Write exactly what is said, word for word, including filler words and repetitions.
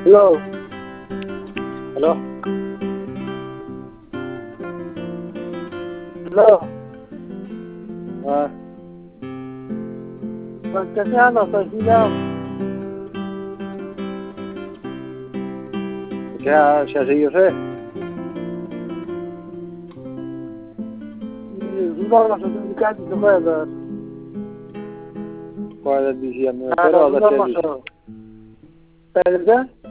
Hello. Hello. Hello. हाँ बस कैसे आना तहसील क्या शादी से Udawa sa delikati sa weather. Qual è il diciamo Ah, però no, da Udawa te sa. Perde?